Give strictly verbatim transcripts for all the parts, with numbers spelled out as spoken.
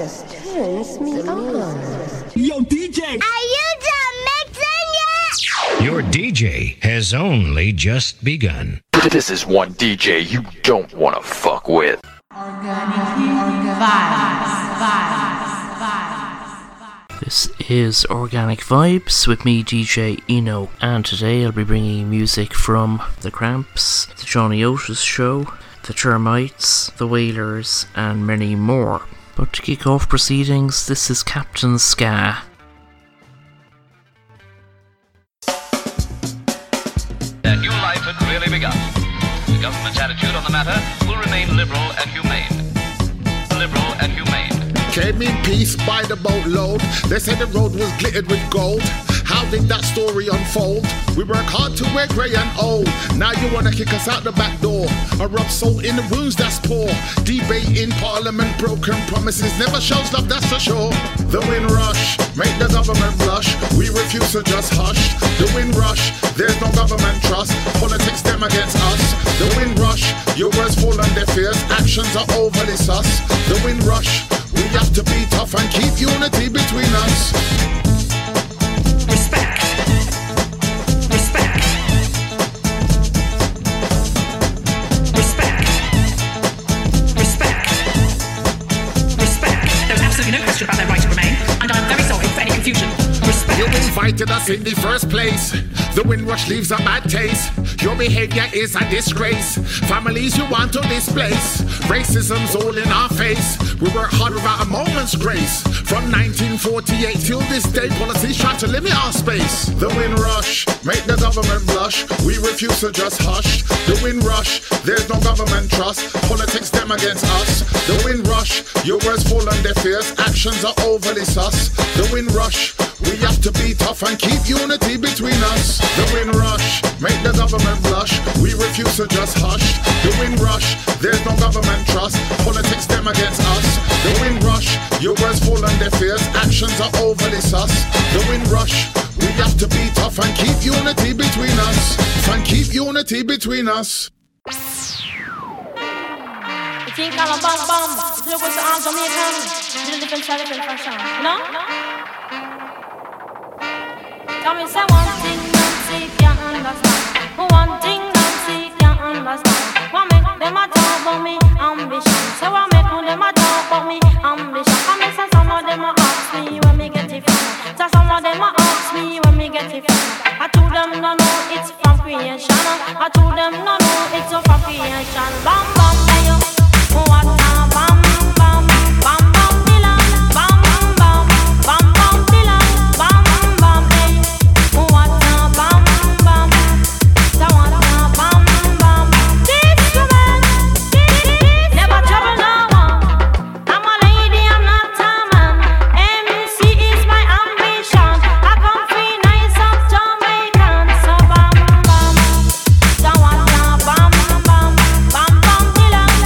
just turns me on. Yo, D J! Are you done mixing yet? Your D J has only just begun. This is one D J you don't want to fuck with. Organic vibes, vibes, vibes. This is Organic Vibes with me, D J Eno, and today I'll be bringing you music from The Cramps, The Johnny Otis Show, The Termites, The Wailers, and many more. But to kick off proceedings, this is Captain Ska. Their new life had really begun. The government's attitude on the matter will remain liberal and humane. Liberal and humane. Came in peace by the boatload. They said the road was glittered with gold. How did that story unfold? We work hard to wear grey and old. Now you wanna kick us out the back door. I rub salt in the wounds, that's poor. Debate in parliament, broken promises never shows love, that's for sure. The wind rush, make the government blush. We refuse to just hush. The wind rush, there's no government trust. Politics them against us. The wind rush, your words fall on deaf ears. Actions are overly sus. The wind rush, we have to be tough and keep unity between us. Respect. Respect. Respect. Respect. Respect. There's absolutely no question about their right to remain, and I'm very sorry for any confusion. Respect. You invited us in the first place. The wind rush leaves a bad taste. Your behavior is a disgrace. Families you want to displace. Racism's all in our face. We work hard without a moment's grace. From nineteen forty-eight till this day, policies try to limit our space. The wind rush, make the government blush. We refuse to just hush. The wind rush, there's no government trust. Politics them against us. The wind rush, your words fall on deaf ears. Actions are overly sus. The wind rush, we have to be tough and keep unity between us. The wind rush, make the government blush. We refuse to just hush. The wind rush, there's no government trust. Politics them against us. The wind rush, your words fall on deaf ears. Actions are overly sus. The wind rush, we have to be tough and keep unity between us. And keep unity between us. You think I'm a bomb bomb? Look what's the arms on me and do the different style, different fashion. You know? Tell me, say one thing, Nancy can't understand. One thing, Nancy can't understand. What make them a talk about me ambition? So what make them a talk about me ambition? I mean, so some of them a ask me when me get it from. So some of them a ask me when me get it from. I told them no, no, it's from creation. I told them no, no, it's from creation. Bam, bam, ayo. What a bam, bam, bam, bam, Dylan. Bam, bam, bam, bam, Dylan. Bam, bam, hey. What a bam, bam. So what a bam, bam. This woman, never trouble no one. I'm a lady, I'm not a man. M C is my ambition. I come free nice of Jamaican. So bam, bam. So what a bam, bam, bam, bam, Dylan.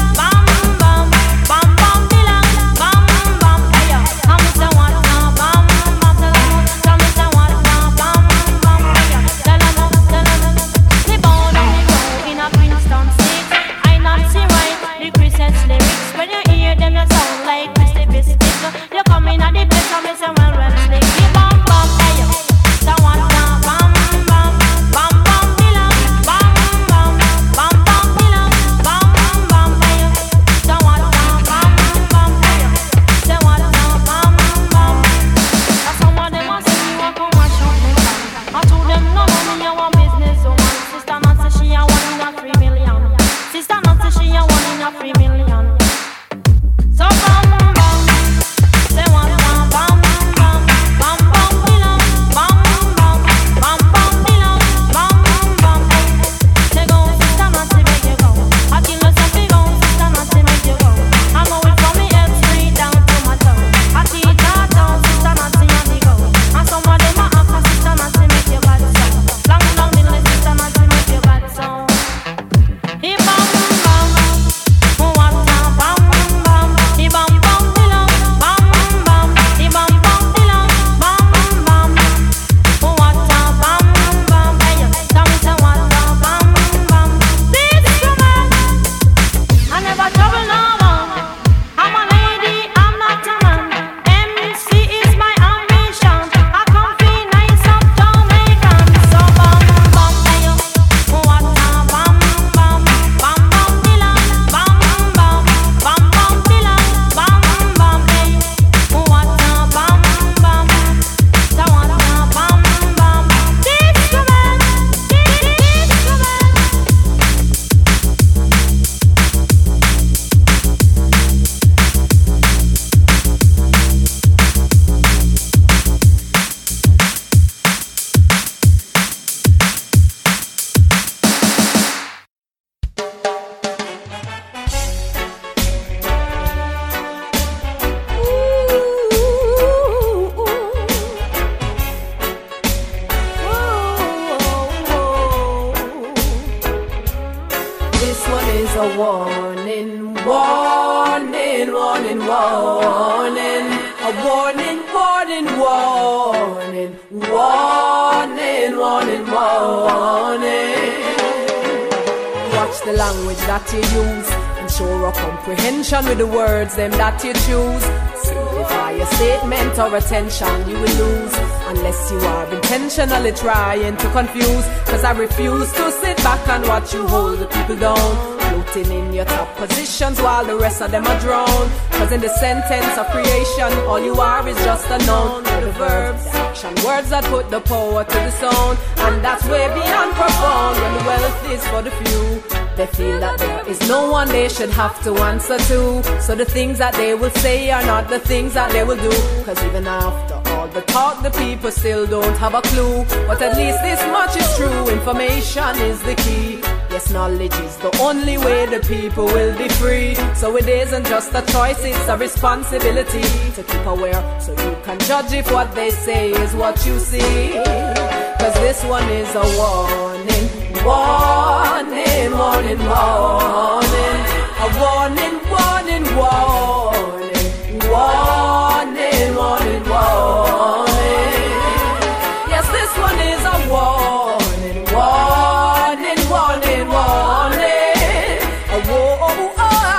a warning, warning, warning, warning. A warning, warning, warning, warning, warning, warning. Watch the language that you use. Ensure a comprehension with the words them that you choose. Simplify a statement or attention you will lose unless you are intentionally trying to confuse. Cause I refuse to sit back and watch you hold the people down, floating in your top positions while the rest of them are drowned. Cause in the sentence of creation, all you are is just a noun. The verbs, the action, words that put the power to the sound. And that's way beyond profound. When the wealth is for the few, they feel that there is no one they should have to answer to. So the things that they will say are not the things that they will do. Cause even after all the talk, the people still don't have a clue. But at least this much is true, information is the key. Yes, knowledge is the only way the people will be free. So it isn't just a choice, it's a responsibility to keep aware, so you can judge if what they say is what you see. Cause this one is a warning, warning, warning, warning. A warning, warning, warning, warning, warning, warning. Yes, this one is a warning, warning, warning, warning. A warning,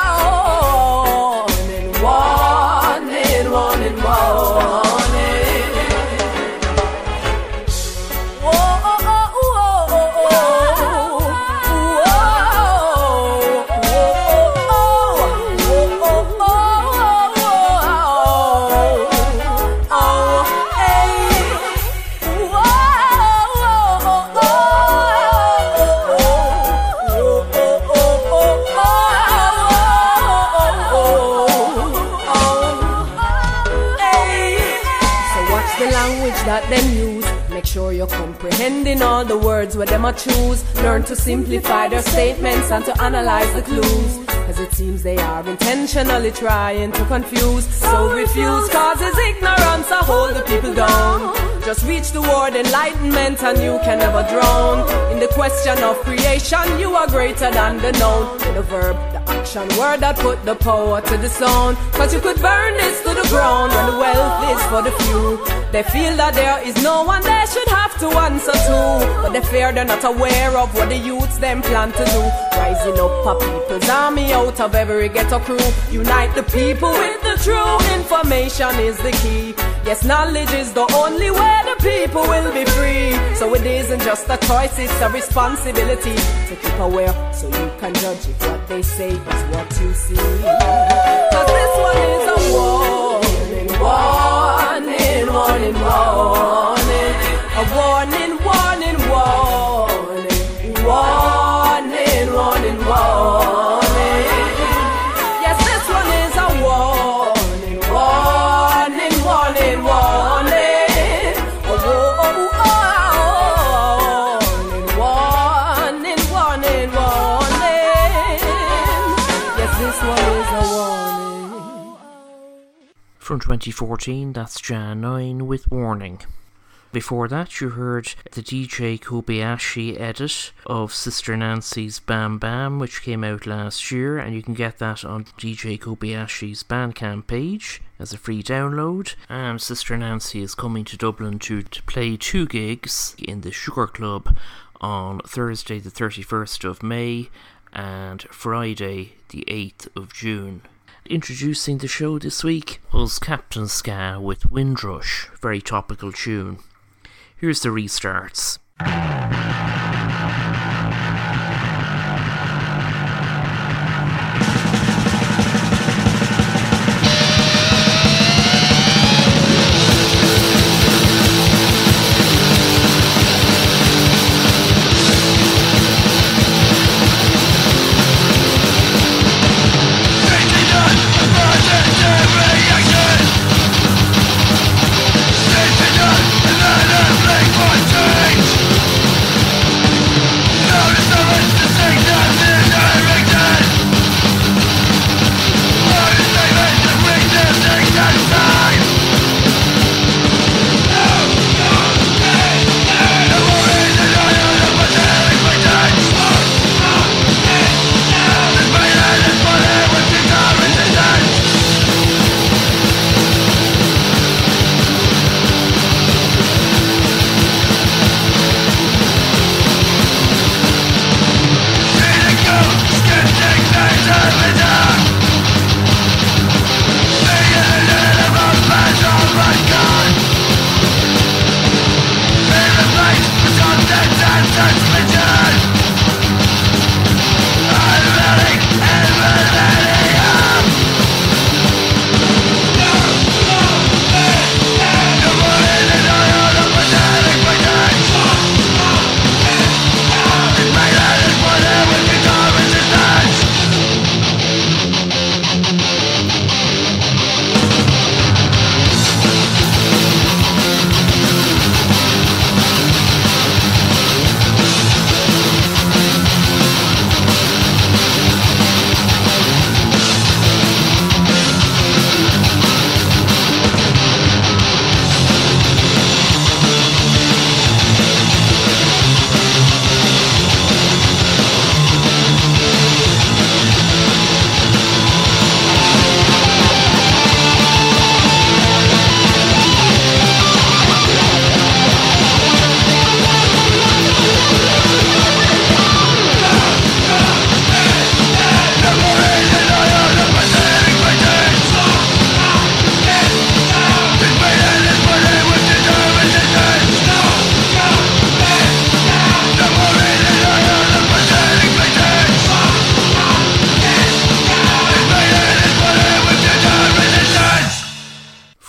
warning, warning, warning. That them use. Make sure you're comprehending all the words where them a choose. Learn to simplify their statements and to analyze the clues. As it seems they are intentionally trying to confuse. So refuse, causes ignorance or hold the people down. Just reach the word enlightenment and you can never drown. In the question of creation, you are greater than the known. In the verb, the action, word that put the power to the sound. Cause you could burn this to the ground when the wealth is for the few. They feel that there is no one they should have to answer to. But they fear they're not aware of what the youths them plan to do. Rising up a people's army out of every ghetto crew. Unite the people with the true information is the key. Yes, knowledge is the only way the people will be free. So it isn't just a choice, it's a responsibility to keep aware, so you can judge if what they say is what you see. Cause this one is a warning, warning, warning, warning. A warning, warning, warning, warning, warning, warning. Yes, this one is a warning, warning, warning, warning. A warning, warning, warning, warning. Yes, this one is a warning. From twenty fourteen, that's Jan nine with Warning. Before that, you heard the D J Kobayashi edit of Sister Nancy's Bam Bam, which came out last year, and you can get that on D J Kobayashi's Bandcamp page as a free download. And Sister Nancy is coming to Dublin to, to play two gigs in the Sugar Club on Thursday the thirty-first of May and Friday the eighth of June. Introducing the show this week was Captain Ska with Windrush, very topical tune. Here's the restarts. Reaction.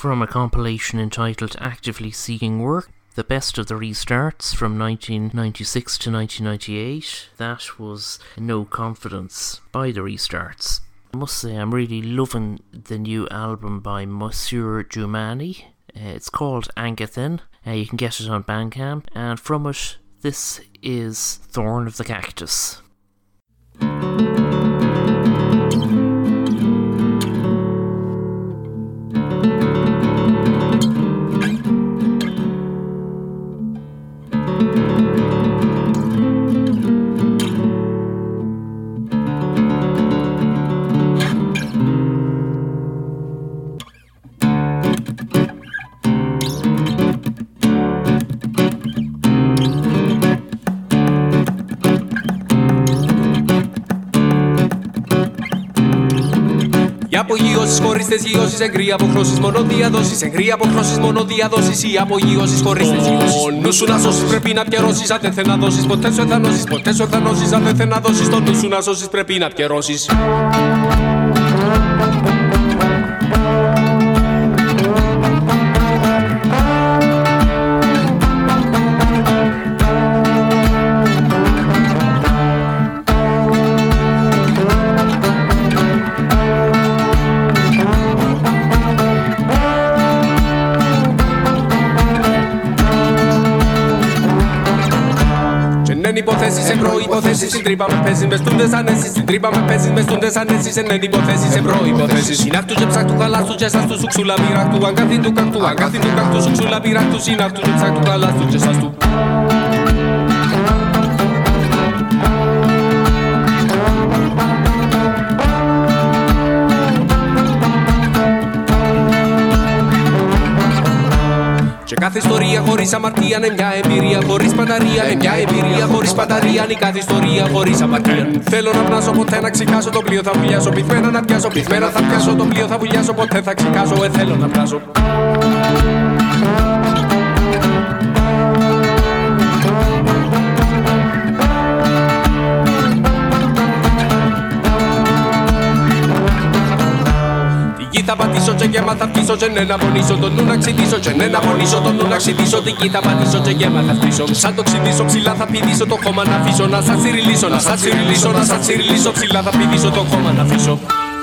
from a compilation entitled Actively Seeking Work, the best of the restarts from nineteen ninety-six to nineteen ninety-eight. That was No Confidence by the Restarts. I must say I'm really loving the new album by Monsieur Jumani. Uh, it's called Angathin. Uh, you can get it on Bandcamp, and from it, this is Thorn of the Cactus. Απογειώσεις χωρίς τεσγειώσεις, εγκρία αποχρώσεις, μόνο διαδόσεις. Εγκρία αποχρώσεις, μόνο διαδόσεις. Οι απογειώσεις χωρίς τεσγειώσεις. Το νου σου να σώσεις πρέπει να πιερώσεις. Αν δεν θε να δώσεις, ποτέ σου εθανώσεις. Ποτέ σου εθανώσεις, αν δεν θε να δώσεις. Το νου σου να σώσεις πρέπει να πιερώσεις. Υποθέσεις σε προϋποθέσεις. Στην τρύπα με παίζεις μες τούντες ανέσεις. Στην τρύπα με παίζεις μες τούντες ανέσεις. Εν εν υποθέσεις σε προϋποθέσεις. Συνάχτου και ψάχτου χαλάστου και σάστου σουξούλα πειράχτου. Αγκάθιν του κακτού, αγκάθιν του κακτού σουξούλα πειράχτου. Συνάχτου και ψάχτου χαλάστου και σάστου. Κάθε ιστορία χωρίς αμαρτία είναι μια εμπειρία χωρίς πανταρία. Είναι μια εμπειρία χωρίς πανταρία. Είναι κάθε ιστορία χωρίς αμαρτία. Θέλω να πνάσω, ποτέ να ξεχάσω. Το πλοίο θα βουλιάσω. Πυθμένα να πιάσω. Πυθμένα θα πιάσω. Το πλοίο θα βουλιάσω. Ποτέ θα ξεχάσω. Ε, θέλω να πνάσω. Θα πατήσω και γέμα θα πτήσω και ναι να πονήσω. Τον νου να ξυδίσω και ναι να πονήσω. Τον νου να ξυδίσω. Την γη θα πατήσω και γέμα θα πτήσω. Σαν το ξυδίσω ψηλά θα πηδήσω. Το χώμα να αφήσω. Να σας τσιριλίσω, να σας τσιριλίσω. Να σας τσιριλίσω ψηλά θα πηδήσω. Το χώμα να αφήσω.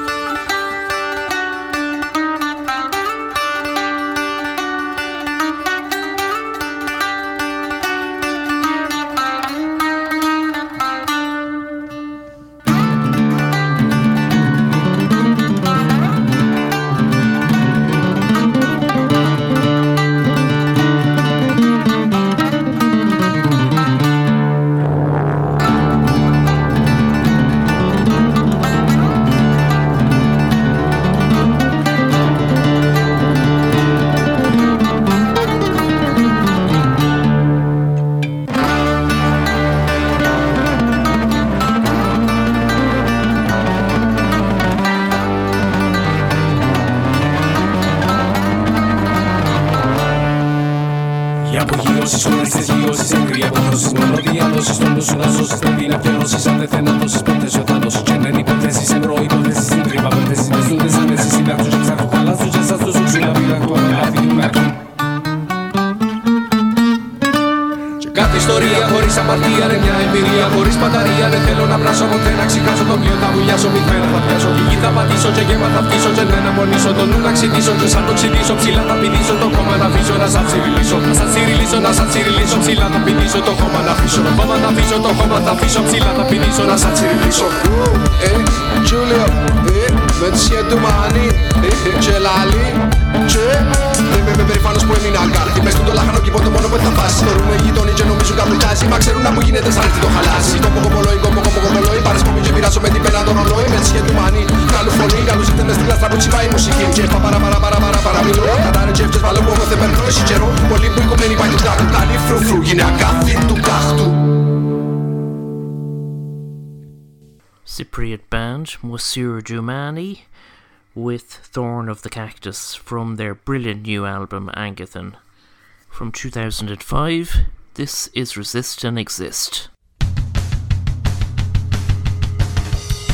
Cypriot band Monsieur Jumani with Thorn of the Cactus from their brilliant new album Angathin. From two thousand five, this is Resist and Exist.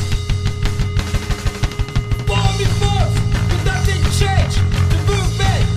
Forming force, but that didn't change the movement.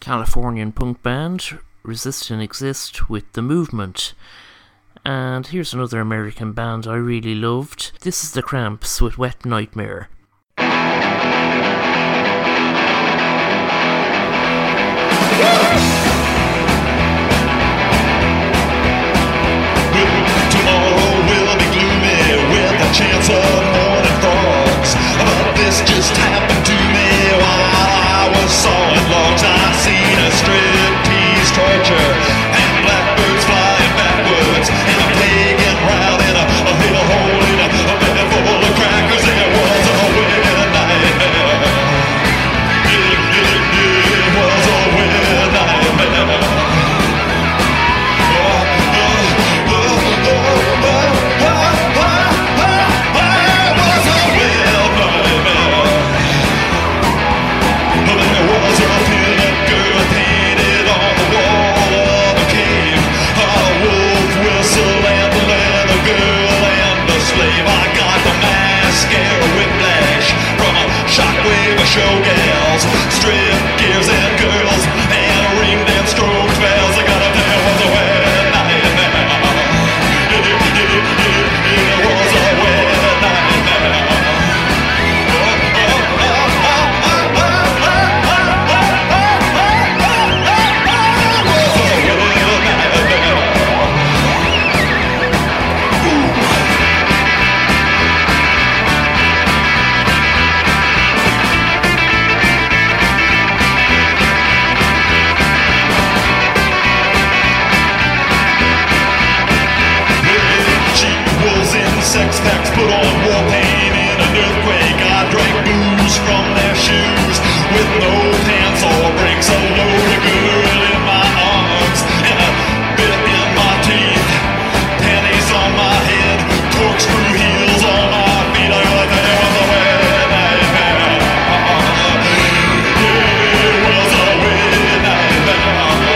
Californian punk band, Resist and Exist with The Movement. And here's another American band I really loved. This is The Cramps with Wet Nightmare. Tomorrow will be gloomy with a chance of morning frogs, but this just happened to me while I was sawing logs. I seen a striptease torture and blackbirds flying backwards and a pagan round in a, a hill hole in a, a bed full of crackers. It was a weird nightmare. It, it, it was a weird nightmare. Showgirls, strip gears and girls, and ring them stroked bells. I gotta tell it was a wet nightmare. It, it, it, it, it was a wet nightmare. Oh, oh, oh, oh, oh, oh, oh, oh, oh, was a wet nightmare. Sex packs put on war paint in an earthquake. I drank booze from their shoes with no pants or brakes. A loaded girl in my arms and a bit in my teeth. Panties on my head, corkscrew heels on my feet. I got there was a wet nightmare. It was a wet nightmare.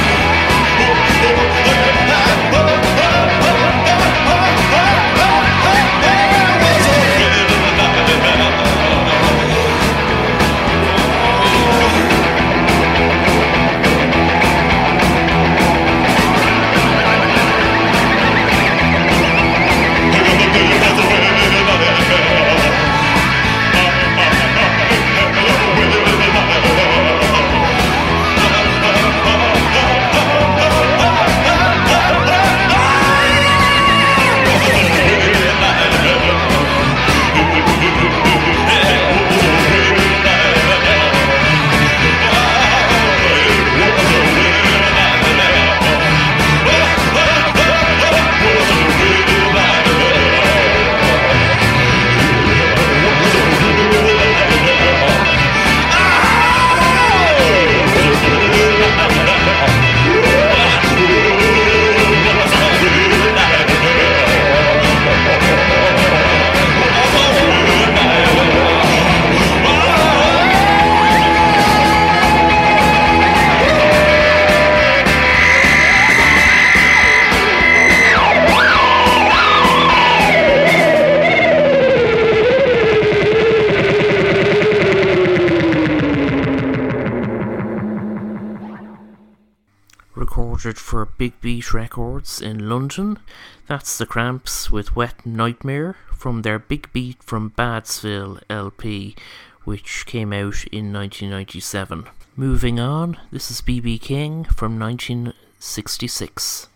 For Big Beat Records in London. That's The Cramps with Wet Nightmare from their Big Beat from Badsville L P, which came out in nineteen ninety-seven. Moving on, this is B B King from nineteen sixty-six.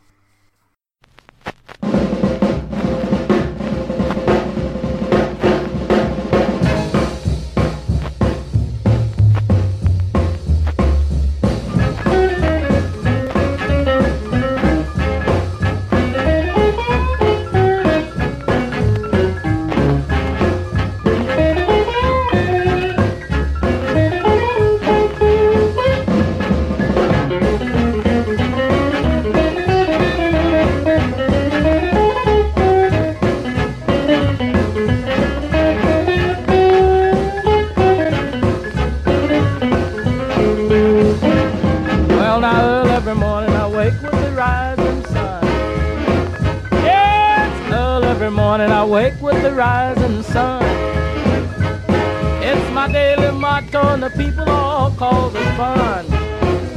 Morning I wake with the rising sun. It's my daily motto and the people all call it fun.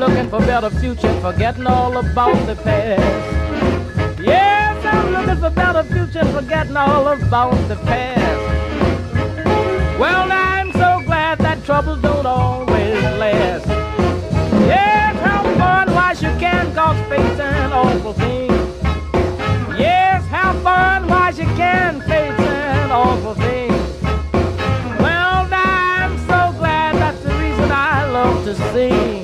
looking for better future, forgetting all about the past. Yes, I'm looking for better future, forgetting all about the past. Well, I'm so glad that troubles don't always last. Yes, how fun, why you can cause face and awful things. Yes, how fun, why you can face and awful things. Well, I'm so glad that's the reason I love to sing.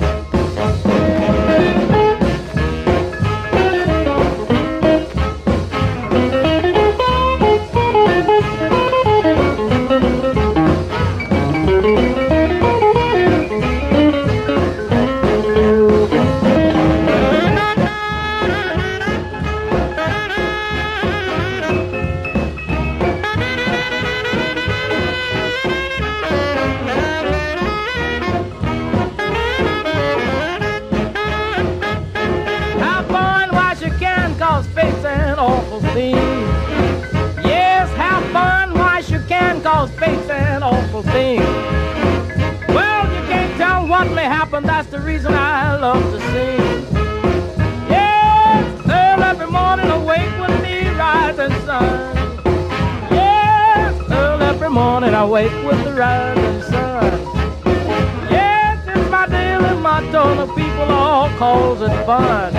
Awful things. Yes, have fun, why you can cause face and awful things. Well, you can't tell what may happen, that's the reason I love to sing. Yes, early every morning awake with the rising sun. Yes, early every morning I wake with the rising sun. Yes, it's my daily motto, the people all calls it fun.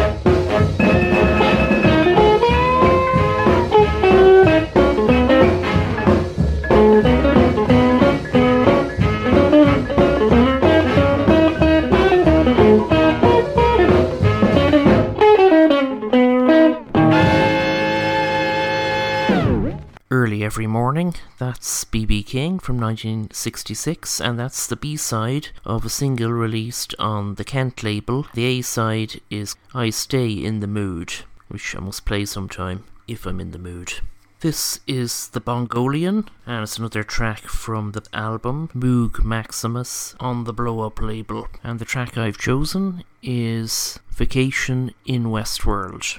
Early Every Morning, that's B B King from nineteen sixty-six, and that's the B-side of a single released on the Kent label. The A-side is I Stay in the Mood, which I must play sometime if I'm in the mood. This is the Bongolian, and it's another track from the album Moog Maximus on the Blow Up label. And the track I've chosen is Vacation in Westworld.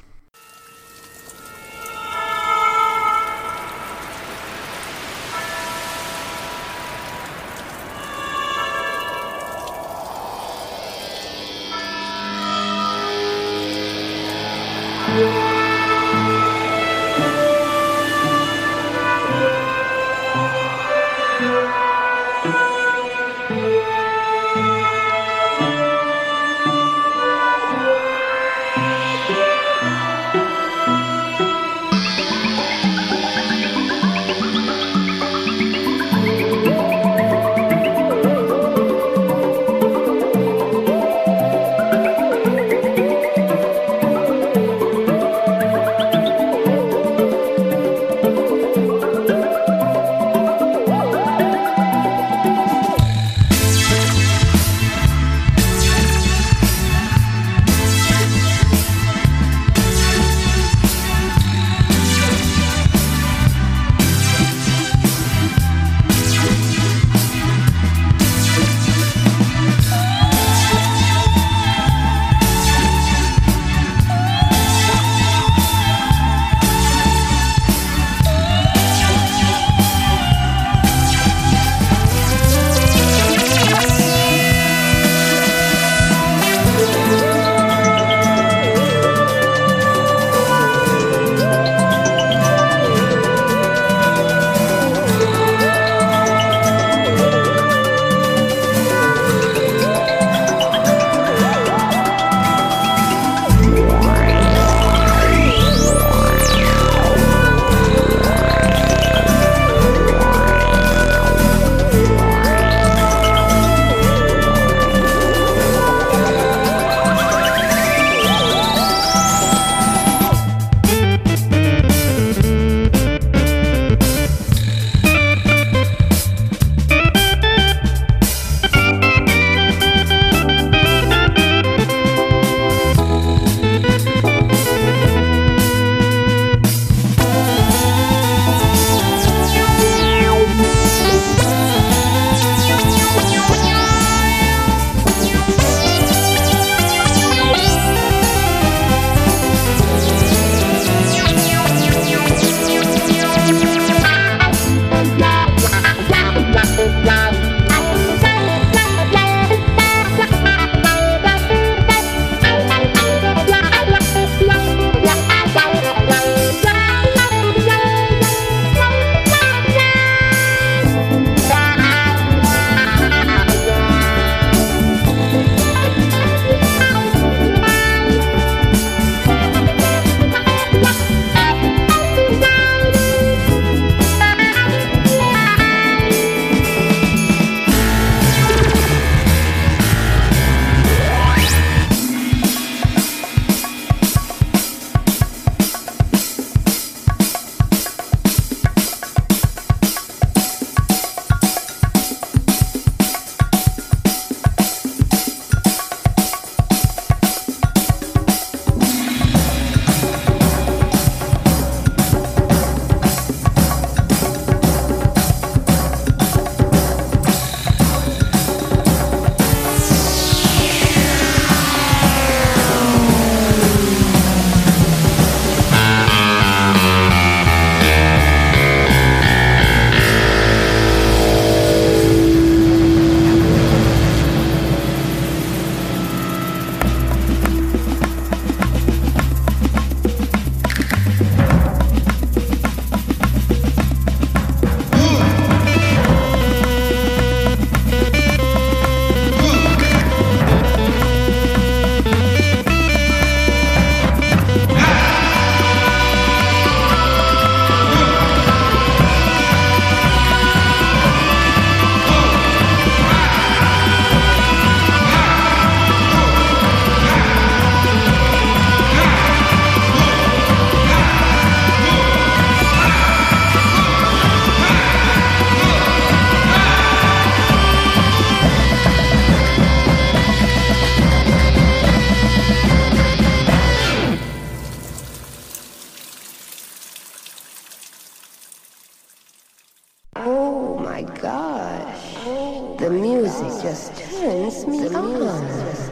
just turns me on.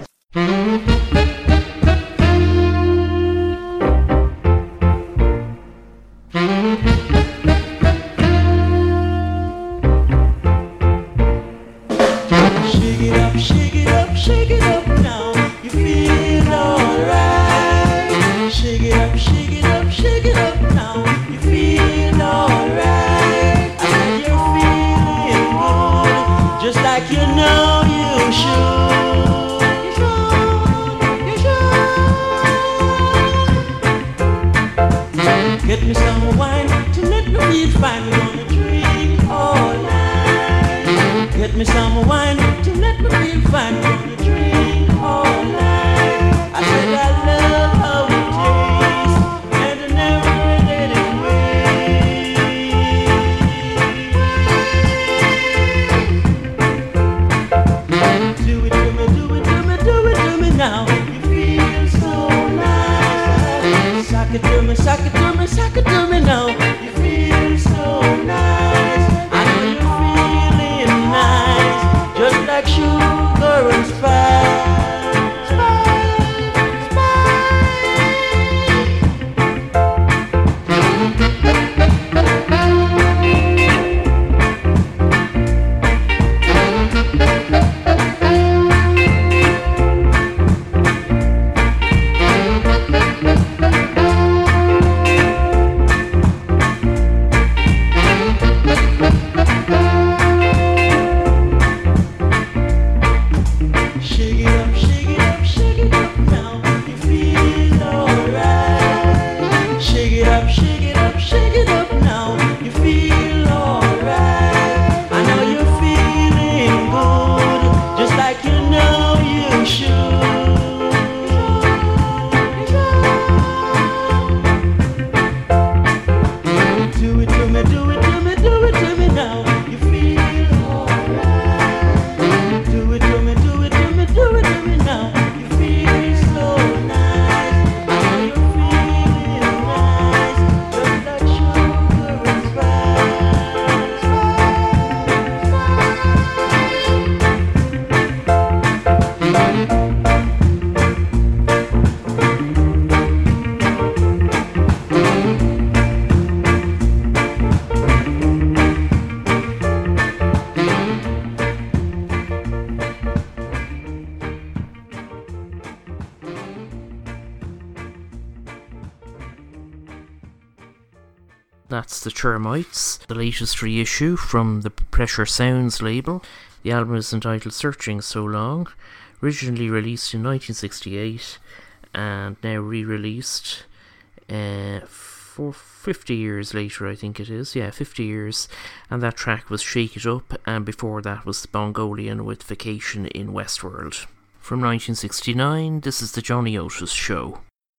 Shake it up, shake it up, shake it up now. You feel alright. Shake it up, shake it up, shake it up now. You feel alright. I said you're feeling good, just like you know you should. You should, you should. Get me some wine to let me feel fine. We're gonna drink all night. Get me some wine to let me feel fine. We're gonna drink all night. I said I love how it tastes, and I never let it wait. Do it to me, do it to me, do it to me now. You feel so nice. Sock it to me, sock it to me, sock it to me now. You feel so nice. I know you're feeling nice, just like sugar and spice. Shake it up, shake it up, shake it up now. You feel alright. Shake it up, shake it up, shake it up now. You feel alright. I know you're feeling good, just like you know you should. Do it to me, do it to me, do it to me now. You feel alright. Do it to me, do it to me, do it to me now. You feel so nice. I know you're feeling nice, just like sugar and That's the Termites, the latest reissue from the Pressure Sounds label. The album is entitled Searching So Long, originally released in nineteen sixty-eight and now re-released uh, for fifty years later, I think it is. Yeah, fifty years. And that track was Shake It Up, and before that was the Mongolian with Vacation in Westworld. From nineteen sixty-nine, this is the Johnny Otis Show.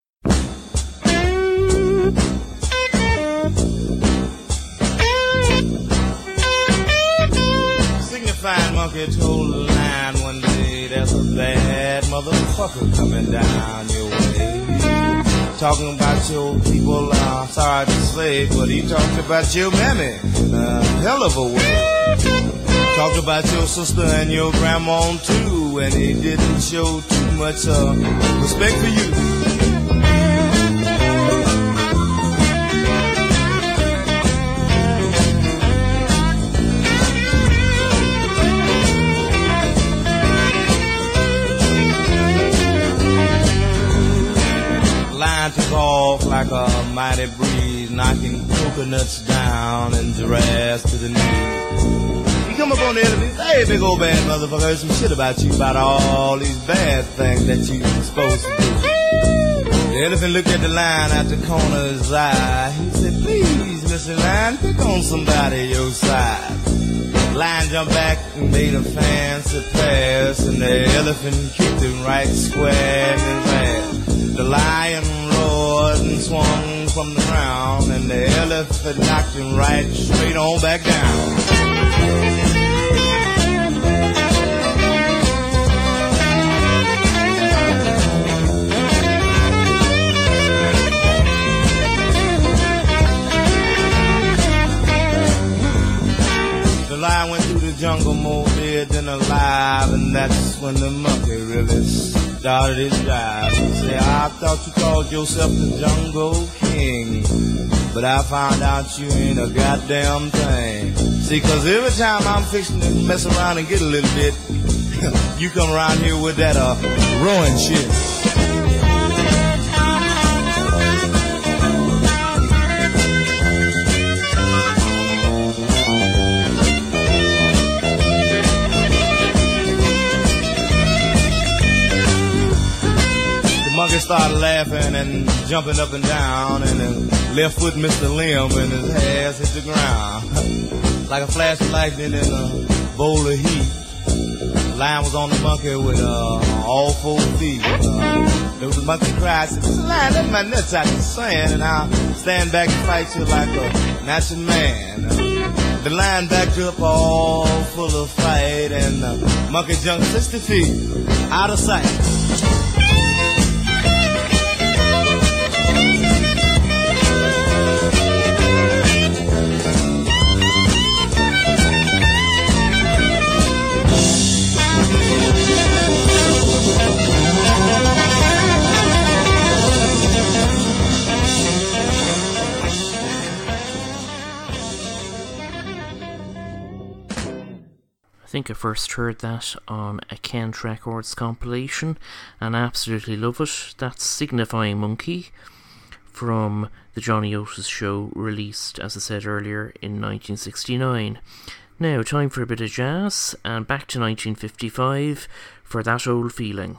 Signifying monkey told the line one day, there's a bad motherfucker coming down your way. Talking about your people, uh, sorry to say, but he talked about your mammy in a hell of a way. Talked about your sister and your grandma too, and he didn't show too much uh, respect for you. Took off like a mighty breeze, knocking coconuts down and giraffes to the knees. He come up on the elevator, hey, big old bad motherfucker, heard some shit about you, about all these bad things that you supposed to do. The elephant looked at the lion out the corner of his eye. He said, please, Mister Lion, pick on somebody your side. The lion jumped back and made a fancy pass, and the elephant kicked him right square in his ass. The lion roared and swung from the ground, and the elephant knocked him right straight on back down. The lion went through the jungle more dead than alive, when the monkey really started his jive. He said, I thought you called yourself the Jungle King, but I found out you ain't a goddamn thing. See, cause every time I'm fixing to mess around and get a little bit, you come around here with that uh, ruin shit. Monkey started laughing and jumping up and down, and his left foot missed a limb, and his ass hit the ground like a flash of lightning in a bowl of heat. The lion was on the monkey with uh, all four feet. Uh, the monkey cried, said, "This lion, let my nuts out the sand, and I'll stand back and fight you like a natural man." Uh, the lion backed up all full of fight, and the monkey jumped sixty feet out of sight. I think I first heard that on a Kent Records compilation and absolutely love it. That's Signifying Monkey from the Johnny Otis Show, released, as I said earlier, in nineteen sixty-nine. Now, time for a bit of jazz, and back to nineteen fifty-five for That Old Feeling.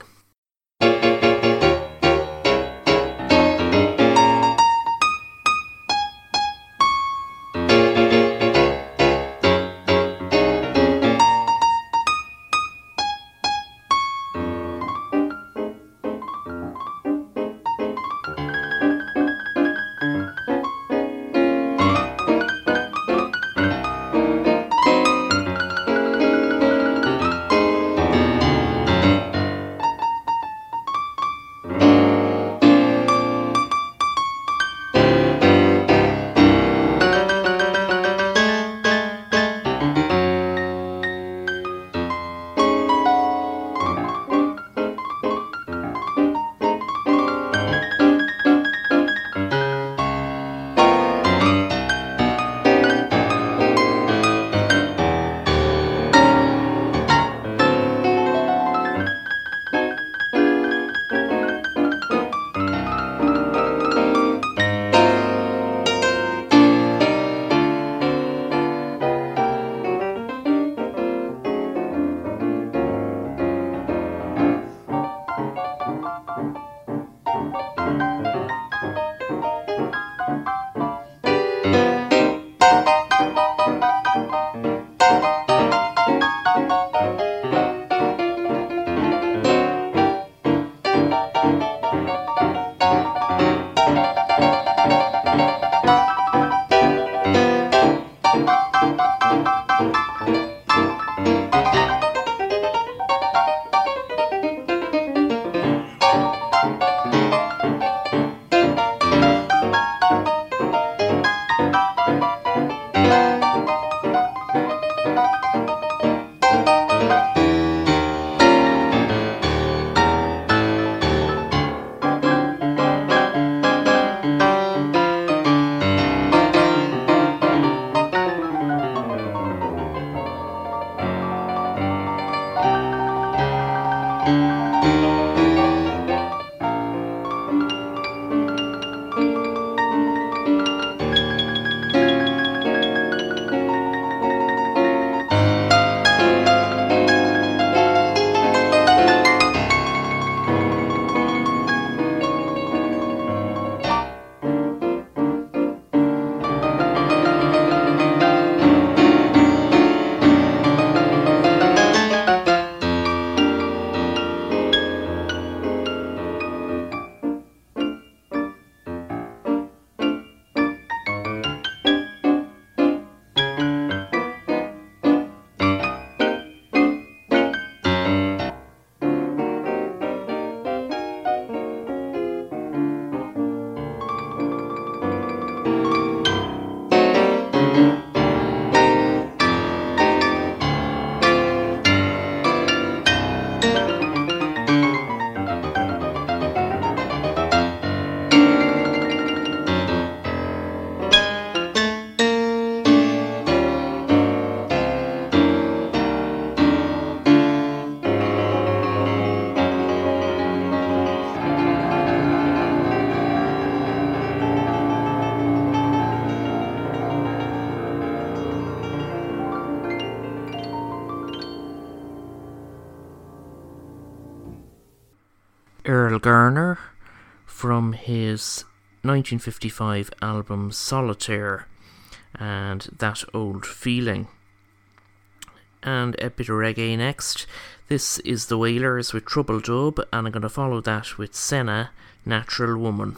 Earl Garner from his nineteen fifty-five album Solitaire and That Old Feeling. And a bit of reggae next. This is the Wailers with Trouble Dub, and I'm going to follow that with Senna, Natural Woman.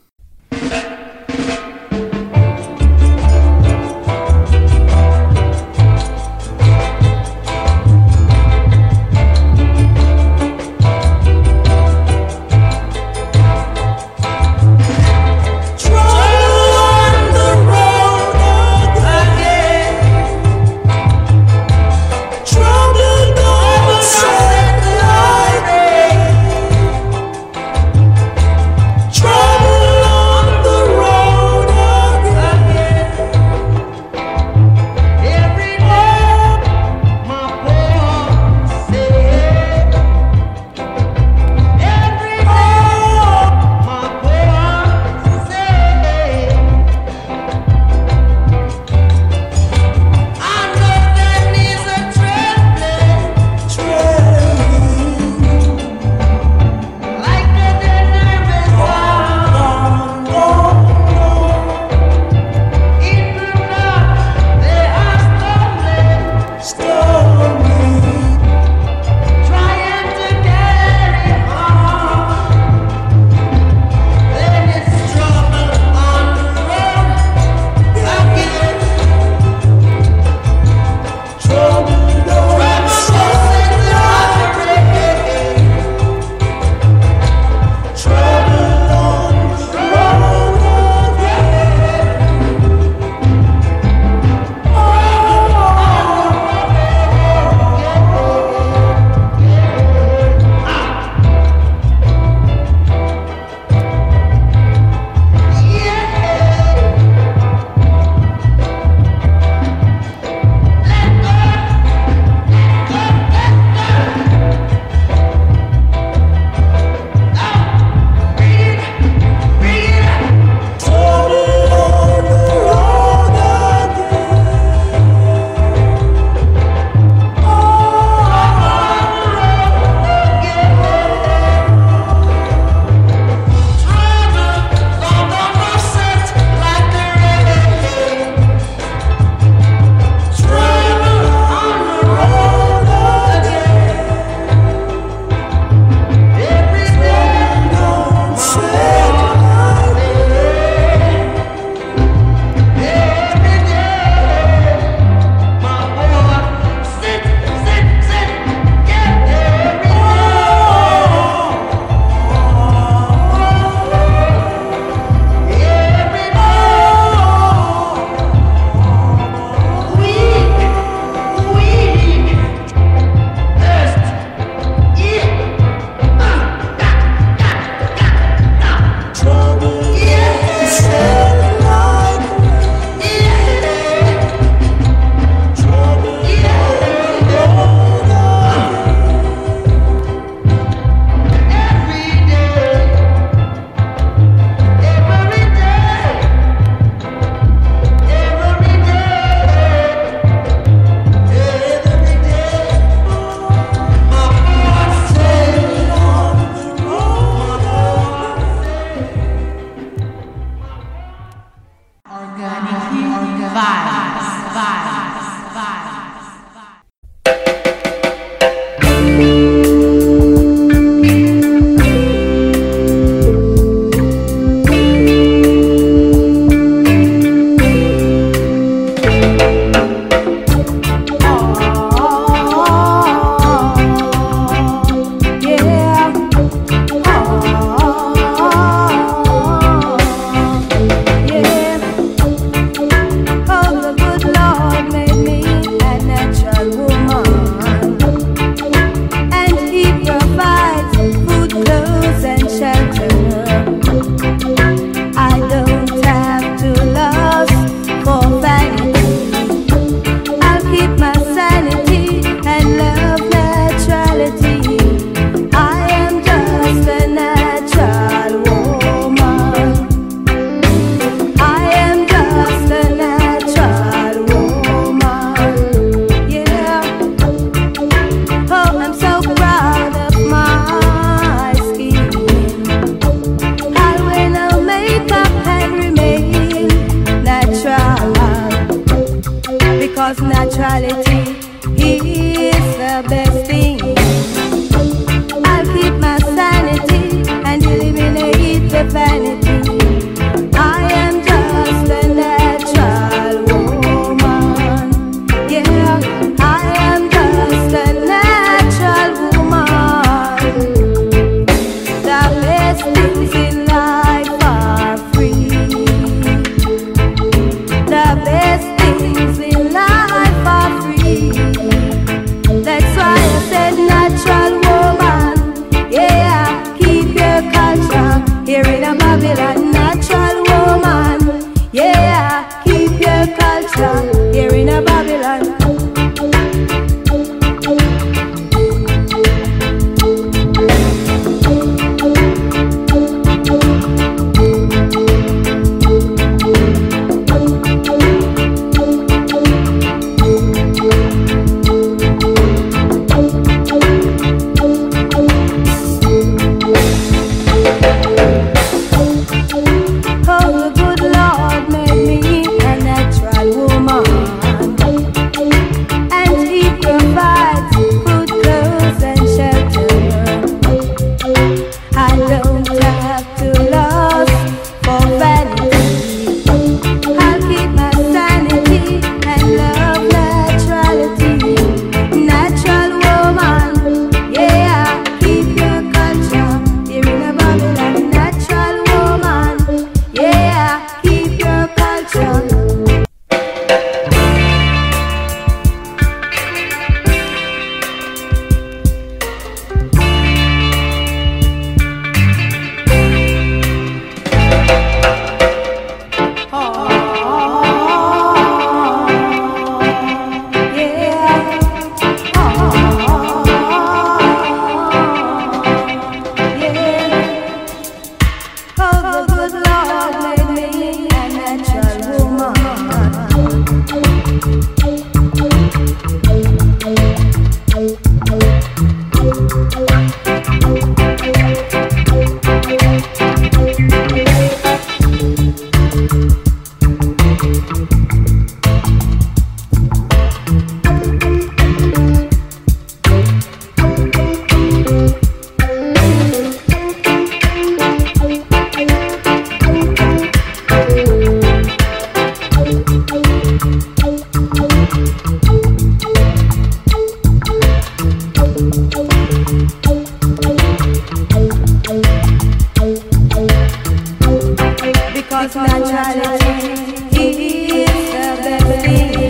Trouble Naturality is the best thing. I'll keep my sanity and eliminate the vanity. I am just a natural woman. Yeah, I am just a natural woman. The best things in life are free. The best things in life are free. That's why I said natural woman. Yeah, keep your culture here in a Babylon. Natural woman. Yeah, keep your culture here in a Babylon. Oh, the good Lord made me a natural woman, and He provides food, clothes, and shelter. I don't have to lust for vanity. I'll keep my sanity and love naturality. Natural woman, yeah, keep your culture here in a Babylon. Natural woman, yeah, keep your culture. Oh, the good Lord made me a natural woman. Because naturality is the best thing.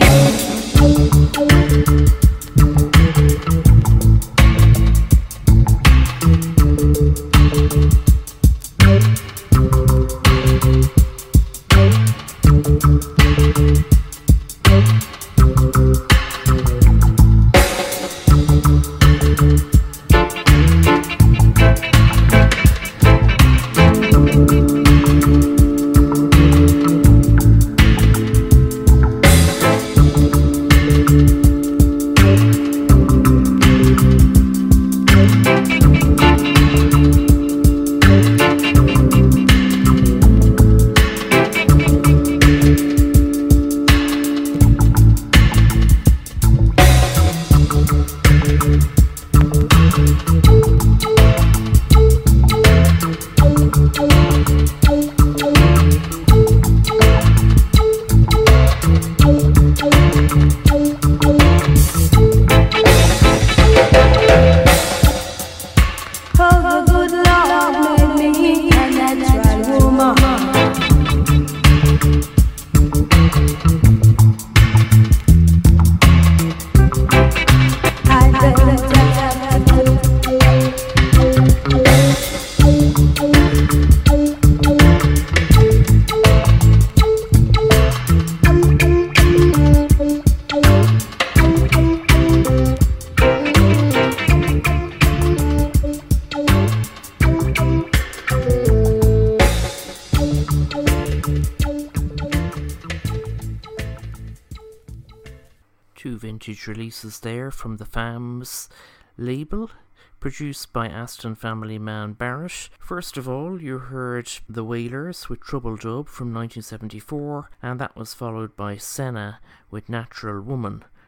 Two vintage releases there from the Fams label, produced by Aston family man Barrett. First of all, you heard The Wailers with Trouble Dub from nineteen seventy-four, and that was followed by Senna with Natural Woman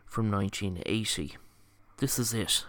from nineteen eighty. This is it.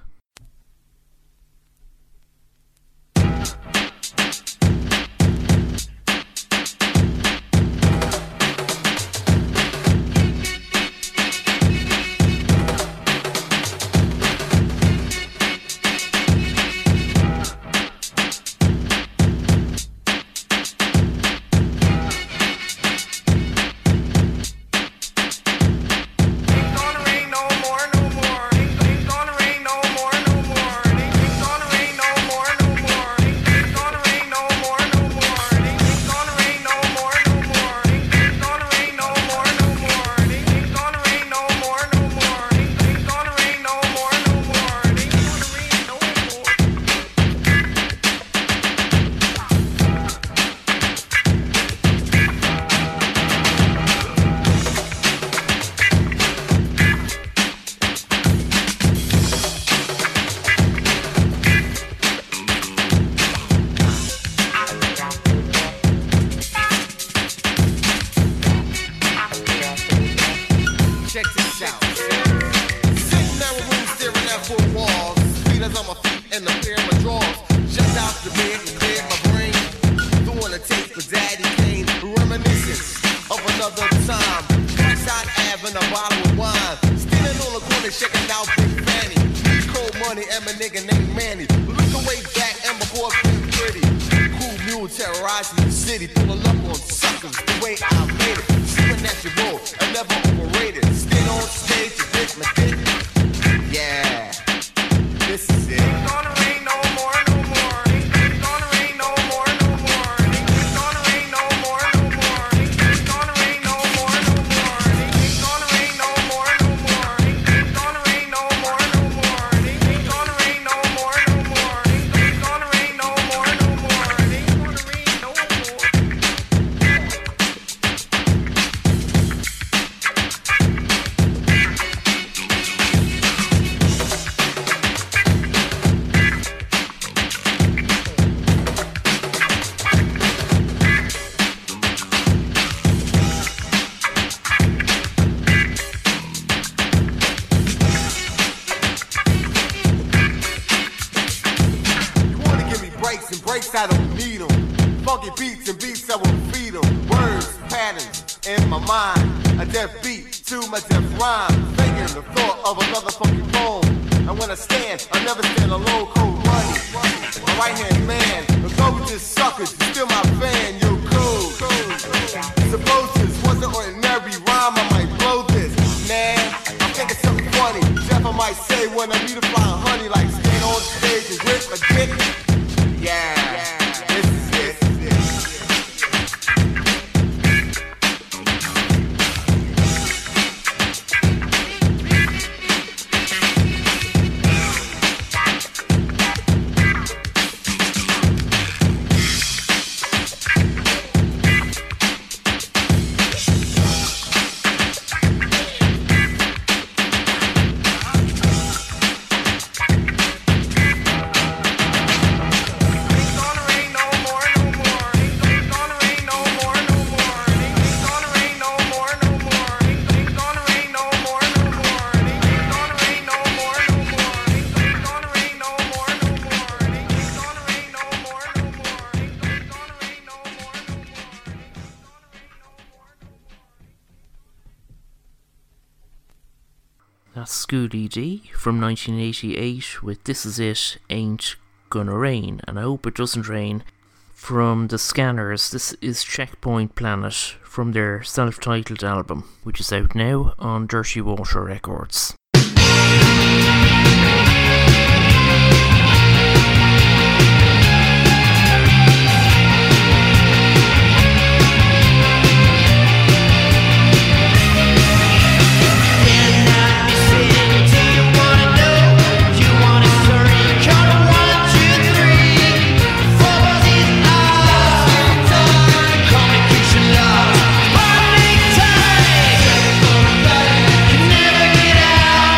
That's Scooty D from nineteen eighty-eight with This Is It, Ain't Gonna Rain, and I hope it doesn't rain. From the Scanners, this is Checkpoint Planet from their self-titled album, which is out now on Dirty Water Records. Never get out.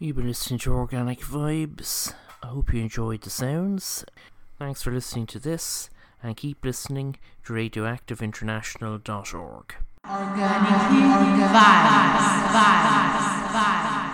You've been listening to Organic Vibes. I hope you enjoyed the sounds. Thanks for listening to this, and keep listening to radioactive international dot org. Organic Vibes, Vibes, Vibes.